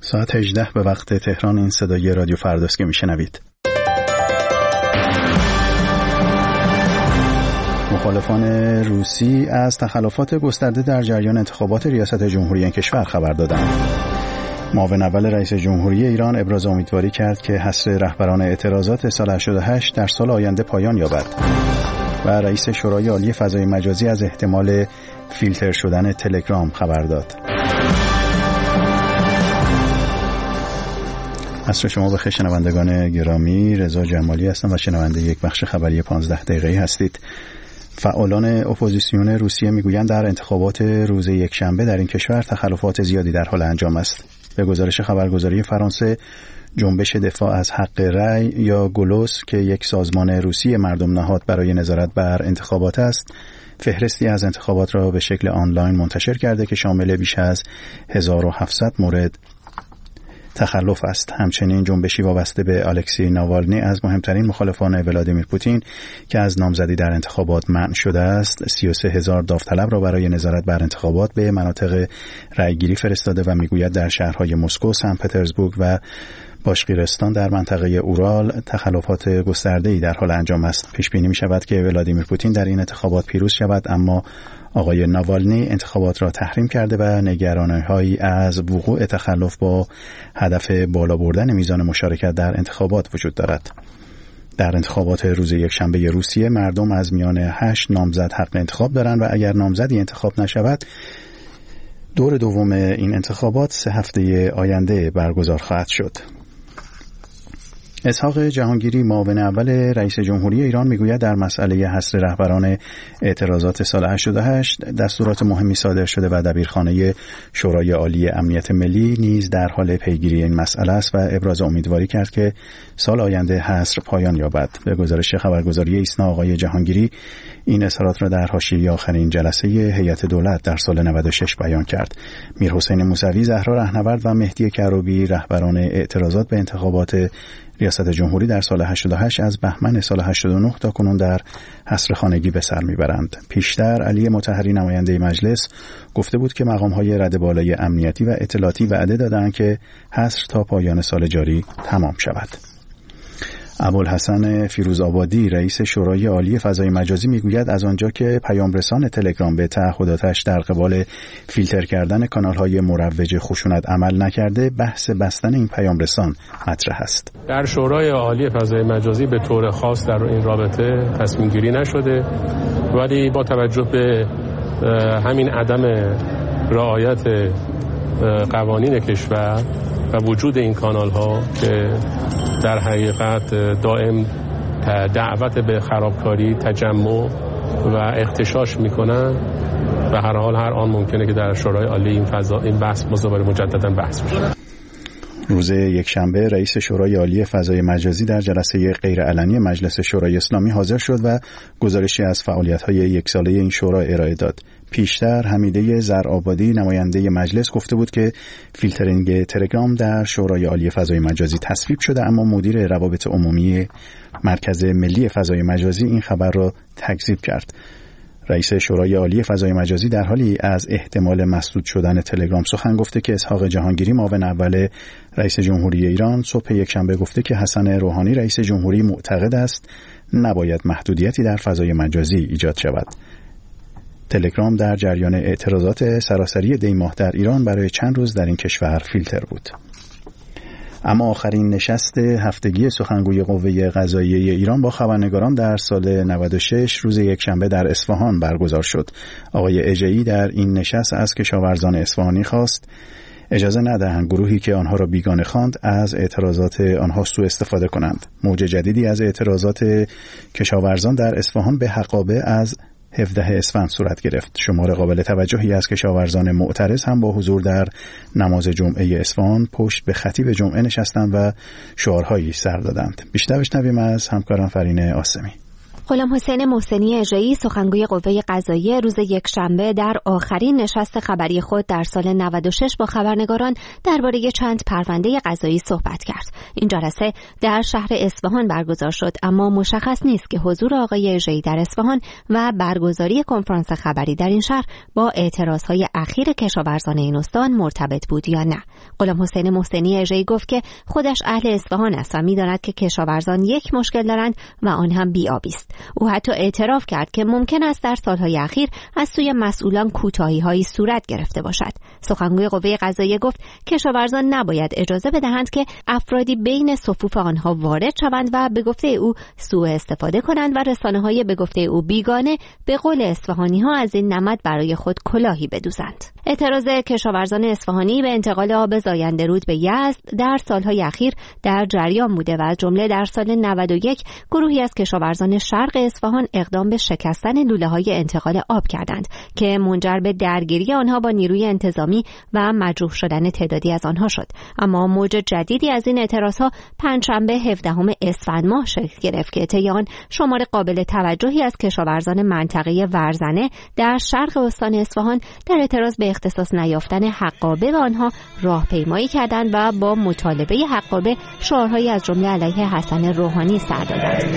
ساعت 18 به وقت تهران. این صدای رادیو فرداست که میشنوید. مخالفان روسی از تخلفات گسترده در جریان انتخابات ریاست جمهوری این کشور خبر دادند. معاون اول رئیس جمهوری ایران ابراز امیدواری کرد که حصر رهبران اعتراضات سال 88 در سال آینده پایان یابد. و رئیس شورای عالی فضای مجازی از احتمال فیلتر شدن تلگرام خبر داد. عصر شما بخیر شنوندگان گرامی، رضا جمالی هستم و شنونده یک بخش خبری 15 دقیقه‌ای هستید. فعالان اپوزیسیون روسیه میگویند در انتخابات روز یکشنبه در این کشور تخلفات زیادی در حال انجام است. به گزارش خبرگزاری فرانسه، جنبش دفاع از حق رأی یا گلوس که یک سازمان روسی مردم نهاد برای نظارت بر انتخابات است، فهرستی از انتخابات را به شکل آنلاین منتشر کرده که شامل بیش از 1700 مورد تخلف است. همچنین جنبشی وابسته به الکسی ناوالنی از مهمترین مخالفان ولادیمیر پوتین که از نامزدی در انتخابات منع شده است، 33,000 داوطلب را برای نظارت بر انتخابات به مناطق رأیگیری فرستاده و میگوید در شهرهای مسکو، سن پترزبورگ و باشقیرستان در منطقه اورال تخلفات گسترده‌ای در حال انجام است. پیش بینی می‌شود که ولادیمیر پوتین در این انتخابات پیروز شود، اما آقای ناوالنی انتخابات را تحریم کرده و نگرانی‌هایی از وقوع تخلف با هدف بالا بردن میزان مشارکت در انتخابات وجود دارد. در انتخابات روز یکشنبه روسیه مردم از میان 8 نامزد حق انتخاب دارند و اگر نامزدی انتخاب نشود، دور دوم این انتخابات 3 هفته آینده برگزار خواهد شد. اسحاق جهانگیری، معاون اول رئیس جمهوری ایران، میگوید در مسئله حصر رهبران اعتراضات سال 88 دستورات مهمی صادر شده و دبیرخانه شورای عالی امنیت ملی نیز در حال پیگیری این مسئله است و ابراز امیدواری کرد که سال آینده حصر پایان یابد. به گزارش خبرگزاری ایسنا، آقای جهانگیری این اظهارات را در حاشیه آخرین جلسه هیئت دولت در سال 96 بیان کرد. میرحسین موسوی، زهرا رهنورد و مهدی کروبی، رهبران اعتراضات به انتخابات ریاست جمهوری در سال 88 از بهمن سال 89 تا کنون در حصر خانگی به سر میبرند. پیشتر علی مطهری، نماینده مجلس، گفته بود که مقام‌های رده بالای امنیتی و اطلاعاتی وعده دادند که حصر تا پایان سال جاری تمام شود. ابوالحسن فیروزآبادی، رئیس شورای عالی فضای مجازی، میگوید از آنجا که پیامرسان تلگرام به تعهداتش در قبال فیلتر کردن کانال‌های مروج خشونت عمل نکرده، بحث بستن این پیامرسان مطرح است. در شورای عالی فضای مجازی به طور خاص در این رابطه تصمیم گیری نشده، ولی با توجه به همین عدم رعایت قوانین کشور و وجود این کانال‌ها که در حقیقت دائم دعوت به خرابکاری، تجمع و اغتشاش میکنن، و هر حال هر آن ممکنه که در شورای عالی این بحث دوباره مجددا بحث بشه. روز یکشنبه رئیس شورای عالی فضای مجازی در جلسه غیرعلنی مجلس شورای اسلامی حاضر شد و گزارشی از فعالیت‌های یک ساله این شورا ارائه داد. پیشتر حمیده زرآبادی، نماینده مجلس، گفته بود که فیلترینگ تلگرام در شورای عالی فضای مجازی تصویب شده، اما مدیر روابط عمومی مرکز ملی فضای مجازی این خبر را تکذیب کرد. رئیس شورای عالی فضای مجازی در حالی از احتمال مسدود شدن تلگرام سخن گفته که اسحاق جهانگیری، معاون اول رئیس جمهوری ایران، صبح یکشنبه گفته که حسن روحانی رئیس جمهوری معتقد است نباید محدودیتی در فضای مجازی ایجاد شود. تلگرام در جریان اعتراضات سراسری دی ماه در ایران برای چند روز در این کشور فیلتر بود. اما آخرین نشست هفتگی سخنگوی قوه قضاییه ایران با خبرنگاران در سال 96 روز یکشنبه در اصفهان برگزار شد. آقای اژه‌ای در این نشست از کشاورزان اصفهانی خواست اجازه ندهند گروهی که آنها را بیگانه خواند از اعتراضات آنها سوء استفاده کنند. موج جدیدی از اعتراضات کشاورزان در اصفهان به حقابه از 17 اسفند صورت گرفت. شمار قابل توجهی از کشاورزان معترض هم با حضور در نماز جمعه اصفهان پشت به خطیب جمعه نشستند و شعارهایی سر دادند. بیشتر بشنویم از همکارم فرین آسمی. غلام حسین محسنی اژه‌ای، سخنگوی قوه قضاییه، روز یکشنبه در آخرین نشست خبری خود در سال 96 با خبرنگاران درباره چند پرونده قضایی صحبت کرد. این جلسه در شهر اصفهان برگزار شد، اما مشخص نیست که حضور آقای اژه‌ای در اصفهان و برگزاری کنفرانس خبری در این شهر با اعتراضهای اخیر کشاورزان این استان مرتبط بود یا نه. غلام حسین محسنی اژه‌ای گفت که خودش اهل اصفهان است و می‌داند که کشاورزان یک مشکل دارند و آن هم بی‌آبی است. او حتی اعتراف کرد که ممکن است در سالهای اخیر از سوی مسئولان کوتاهی‌هایی صورت گرفته باشد. سخنگوی قوه قضاییه گفت کشاورزان نباید اجازه بدهند که افرادی بین صفوف آنها وارد شوند و به گفته او سوء استفاده کنند و رسانه‌های به گفته او بیگانه به قول اصفهانی‌ها از این نمد برای خود کلاهی بدوزند. اعتراض کشاورزان اصفهانی به انتقال آب زاینده رود به یزد در سالهای اخیر در جریان بوده و از جمله در سال 91 گروهی از کشاورزان شرق اصفهان اقدام به شکستن لوله‌های انتقال آب کردند که منجر به درگیری آنها با نیروی انتظامی و مجروح شدن تعدادی از آنها شد. اما موج جدیدی از این اعتراضها پنجشنبه 17 اسفند ماه شکل گرفت که طی آن شمار قابل توجهی از کشاورزان منطقه ورزنه در شرق استان اصفهان در اعتراض به اختصاص نیافتن حقابه به آنها راهپیمایی کردند و با مطالبه حقابه شعارهایی از جمله علیه حسن روحانی سر دادند.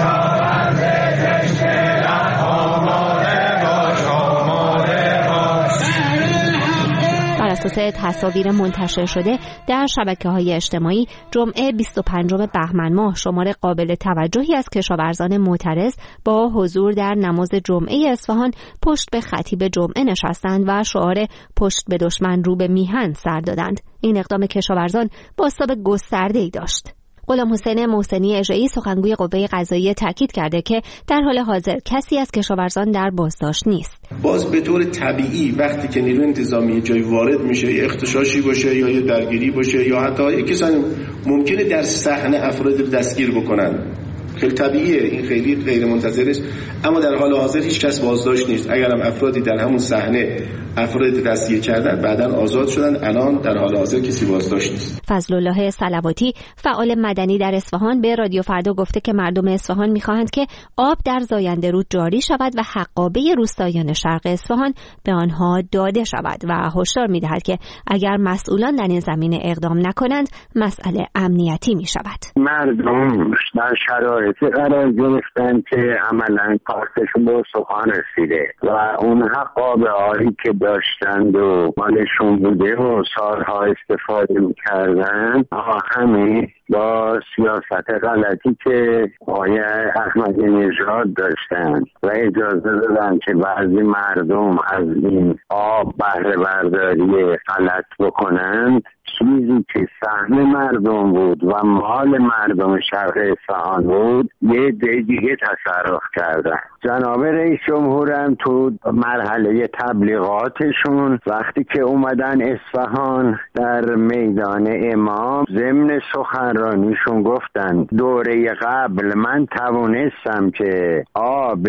بر اساس تصاویر منتشر شده در شبکه‌های اجتماعی جمعه 25 بهمن ماه شمار قابل توجهی از کشاورزان معترض با حضور در نماز جمعه اصفهان پشت به خطیب جمعه نشستند و شعار پشت به دشمن رو به میهن سر دادند. این اقدام کشاورزان بازتاب گسترده‌ای داشت. غلام حسین محسنی اژه‌ای سخنگوی قوه قضاییه تاکید کرده که در حال حاضر کسی از کشاورزان در بازداشت نیست. باز به طور طبیعی وقتی که نیروی انتظامی جای وارد میشه، یا اغتشاشی باشه یا درگیری باشه یا حتی کسانی ممکنه در صحنه افراد دستگیر بکنن، خیلی طبیعیه، این خیلی غیر منتظره است. اما در حال حاضر هیچ کس بازداشت نیست. اگرم افرادی در همون صحنه افراد دستگیر کردن بعداً آزاد شدن، الان در حال حاضر کسی بازداشت نیست. فضلالله صلواتی فعال مدنی در اصفهان به رادیو فردا گفته که مردم اصفهان می‌خواهند که آب در زاینده رود جاری شود و حقابه روستاییان شرق اصفهان به آنها داده شود و هشدار می‌دهد که اگر مسئولان در این زمینه اقدام نکنند مسئله امنیتی می‌شود. مردم در شرایطی قرار گرفتن که عملاً کارتشون به سخن رسیده و اون حقابه هایی که داشتند و مالشون بوده و سالها استفاده میکردن همه با سیاست غلطی که آقای احمدی نژاد داشتن و اجازه دادن که بعضی مردم از این آب بهره برداری غلط بکنند، چیزی که سهم مردم بود و مال مردم شرق اصفهان بود یه دیگه تصرف کردن. جناب رئیس جمهورم تو مرحله تبلیغاتشون وقتی که اومدن اصفهان در میدان امام ضمن سخنرانیشون گفتن دوره قبل من توانستم که آب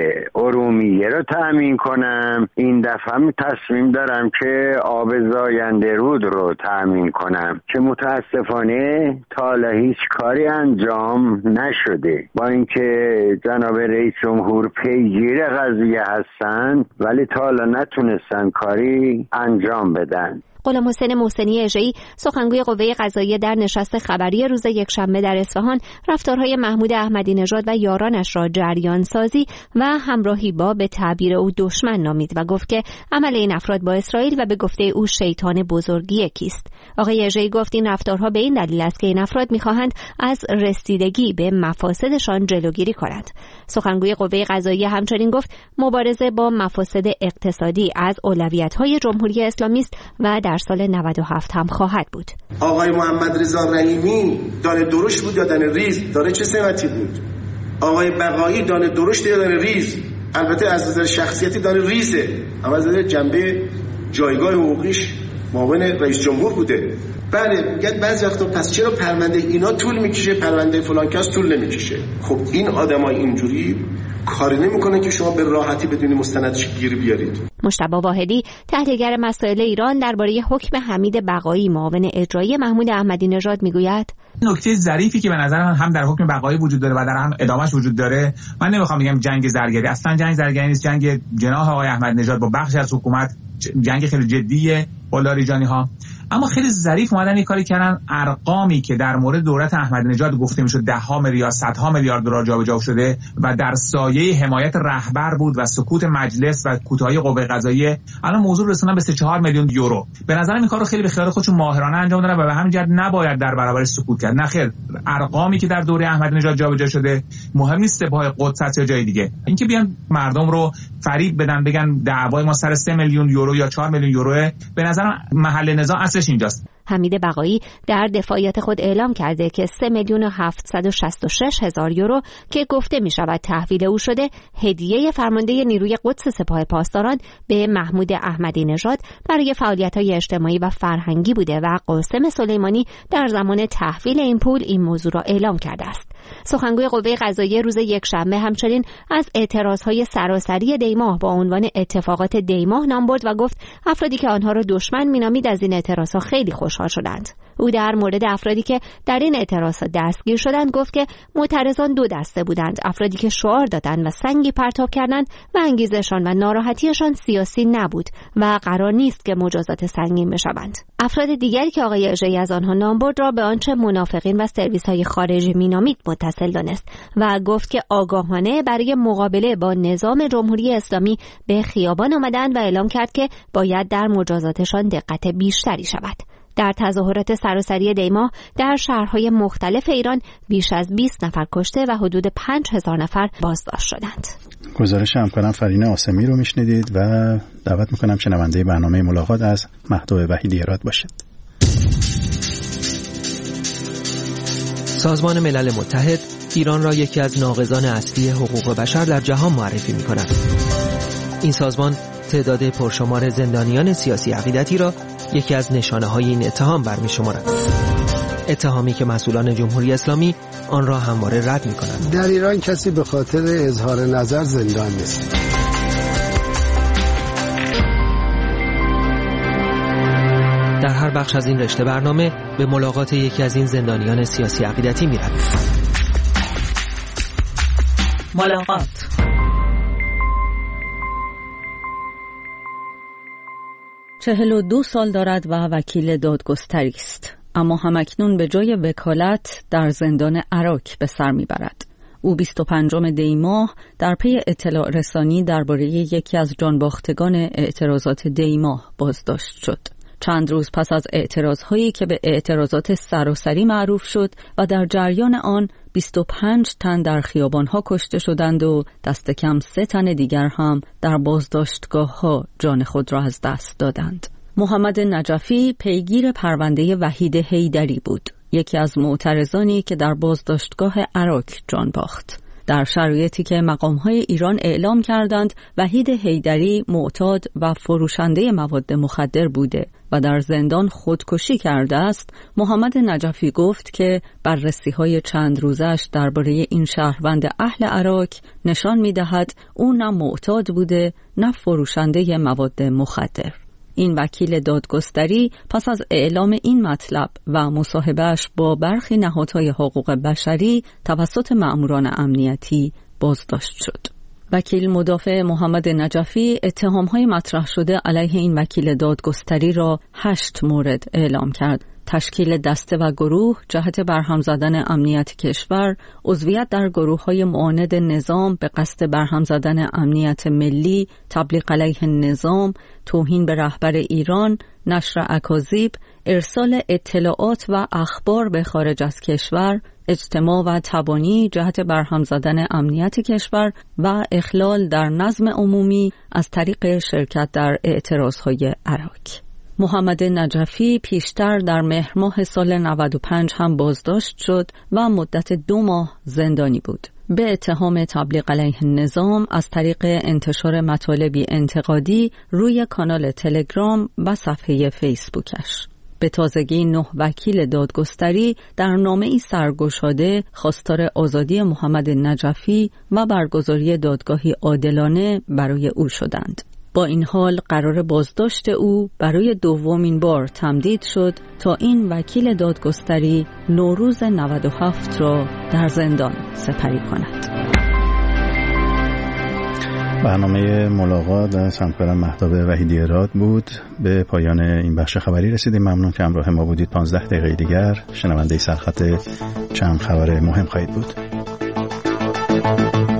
ارومیه رو تأمین کنم، این دفعه تصمیم دارم که آب زاینده رود رو تأمین کنم که متاسفانه تا حالا هیچ کاری انجام نشده. با اینکه جناب رئیس جمهور پیگیر قضیه هستن ولی تا حالا نتونستن کاری انجام بدن. غلام حسین محسنی اژه‌ای سخنگوی قوه قضاییه در نشست خبری روز یکشنبه در اصفهان رفتارهای محمود احمدی نژاد و یارانش را جریان سازی و همراهی با به تعبیر او دشمن نامید و گفت که عمل این افراد با اسرائیل و به گفته او شیطان بزرگی کیست. آقای اژه‌ای گفت این رفتارها به این دلیل است که این افراد می‌خواهند از رسیدگی به مفاسدشان جلوگیری کنند. سخنگوی قوه قضاییه همچنین گفت مبارزه با مفاسد اقتصادی از اولویت‌های جمهوری اسلامی است و در سال 97 هم خواهد بود. آقای محمد رضا رحیمی دانه درشت بود یا دانه ریز؟ دانه چه سمتی بود؟ آقای بقایی دانه درشت یا دانه ریز؟ البته از نظر شخصیتی دانه ریزه، اما از نظر جنبه جایگاه حقوقیش معاون رئیس جمهور بوده. بله میگن بعضی وقتا پس چرا پرونده اینا طول میکشه، پرونده فلان کس طول نمیکشه؟ خب این آدمای اینجوری کاری نمیکنه که شما به راحتی بدونی مستندش گیر بیارید. مجتبی واحدی تحلیلگر مسائل ایران درباره حکم حمید بقایی معاون اجرایی محمود احمدی نژاد میگوید نکته ظریفی که به نظر من هم در حکم بقایی وجود داره و در هم ادامهش وجود داره، من نمیخوام بگم جنگ زرگری، اصلا جنگ زرگری نیست، جنگ جناح آقای احمدی نژاد با بخش از حکومت جنگ خیلی جدیه با لاریجانی ها، اما خیلی ظریف اومدن یک کاری کردن، ارقامی که در مورد دولت احمدی نژاد گفته میشد 10 میلیارد 100 میلیارد دلار جابجا شده و در سایه حمایت رهبر بود و سکوت مجلس و کوتاهی قوه قضاییه، الان موضوع رسوندن به 3-4 میلیون یورو. به نظر این کارو خیلی به خیال خودشون ماهرانه انجام دادن و به همین جهت نباید در برابرش سکوت کرد. نخیر، ارقامی که در دوره احمدی نژاد جابجا شده مهم نیست سپاه قدس است یا جای دیگه، اینکه بیان مردم رو فریب بدن بگن دعوای ما سر 3 میلیون یورو یا 4 میلیون یوروه، به نظرم محل نزاع اصلش اینجاست. حمید بقایی در دفاعیت خود اعلام کرده که 3,766,000 یورو که گفته می شود تحویل او شده هدیه فرمانده نیروی قدس سپاه پاسداران به محمود احمدی نژاد برای فعالیت‌های اجتماعی و فرهنگی بوده و قاسم سلیمانی در زمان تحویل این پول این موضوع را اعلام کرده است. سخنگوی قوه قضاییه روز یکشنبه همچنین از اعتراضهای سراسری دیماه با عنوان اتفاقات دیماه نام برد و گفت افرادی که آنها را دشمن می‌نامید از این اعتراضها خیلی خوشحال شدند. او در مورد افرادی که در این اعتراضات دستگیر شدند گفت که معترضان 2 دسته بودند: افرادی که شعار دادند و سنگی پرتاب کردند و انگیزشان و ناراحتیشان سیاسی نبود و قرار نیست که مجازات سنگین بشوند. افراد دیگری که آقای اژه‌ای از آنها نام برد را به آنچه منافقین و سرویس‌های خارجی مینامید متصل دانست و گفت که آگاهانه برای مقابله با نظام جمهوری اسلامی به خیابان آمدند و اعلام کرد که باید در مجازاتشان دقت بیشتری شود. در تظاهرات سراسری دیماه در شهرهای مختلف ایران بیش از 20 نفر کشته و حدود 5,000 نفر بازداشت شدند. گزارش همکارم فرین آسمی رو میشنیدید و دعوت میکنم شنونده برنامه ملاقات از مهدو وحیدی راد باشید. سازمان ملل متحد ایران را یکی از ناقضان اصلی حقوق بشر در جهان معرفی می‌کند. این سازمان تعداد پرشمار زندانیان سیاسی عقیدتی را یکی از نشانه‌های این اتهام برمی‌شمارد. اتهامی که مسئولان جمهوری اسلامی آن را همواره رد می‌کنند. در ایران کسی به خاطر اظهار نظر زندان نیست. در هر بخش از این رشته برنامه به ملاقات یکی از این زندانیان سیاسی عقیدتی می‌رویم. ملاقات. چهل و 2 سال دارد و وکیل دادگستری است، اما همکنون به جای وکالت در زندان عراک به سر میبرد. او 25 دی ماه در پی اطلاع رسانی درباره یکی از جانباختگان اعتراضات دی ماه بازداشت شد. چند روز پس از اعتراضهایی که به اعتراضات سراسری معروف شد و در جریان آن 25 تن در خیابانها کشته شدند و دست کم 3 تن دیگر هم در بازداشتگاه‌ها جان خود را از دست دادند. محمد نجفی پیگیر پرونده وحید حیدری بود، یکی از معترضانی که در بازداشتگاه عراک جان باخت. در شرایطی که مقام‌های ایران اعلام کردند وحید حیدری معتاد و فروشنده مواد مخدر بوده و در زندان خودکشی کرده است، محمد نجفی گفت که بررسی‌های چند روزش درباره این شهروند اهل عراق نشان می‌دهد او نه معتاد بوده نه فروشنده مواد مخدر. این وکیل دادگستری پس از اعلام این مطلب و مصاحبهش با برخی نهادهای حقوق بشری توسط مأموران امنیتی بازداشت شد. وکیل مدافع محمد نجفی اتهام‌های مطرح شده علیه این وکیل دادگستری را 8 مورد اعلام کرد: تشکیل دسته و گروه جهت برهم زدن امنیت کشور، عضویت در گروه‌های معاند نظام به قصد برهم زدن امنیت ملی، تبلیغ علیه نظام، توهین به رهبر ایران، نشر اکاذیب، ارسال اطلاعات و اخبار به خارج از کشور، اجتماع و تبانی جهت برهم زدن امنیت کشور و اخلال در نظم عمومی از طریق شرکت در اعتراضهای عراق. محمد نجفی پیشتر در مهر ماه سال 95 هم بازداشت شد و مدت 2 ماه زندانی بود به اتهام تبلیغ علیه نظام از طریق انتشار مطالبی انتقادی روی کانال تلگرام و صفحه فیسبوکش. به تازگی 9 وکیل دادگستری در نامه‌ای سرگشاده خواستار آزادی محمد نجفی و برگزاری دادگاهی عادلانه برای او شدند. با این حال قرار بازداشت او برای 2مین بار تمدید شد تا این وکیل دادگستری نوروز 97 را در زندان سپری کند. برنامه ملاقات از همکارم مهتاب وحیدی راد بود. به پایان این بخش خبری رسیدیم. ممنون که همراه ما بودید. 15 دقیقه دیگر شنونده سرخط چند خبر مهم خواهید بود.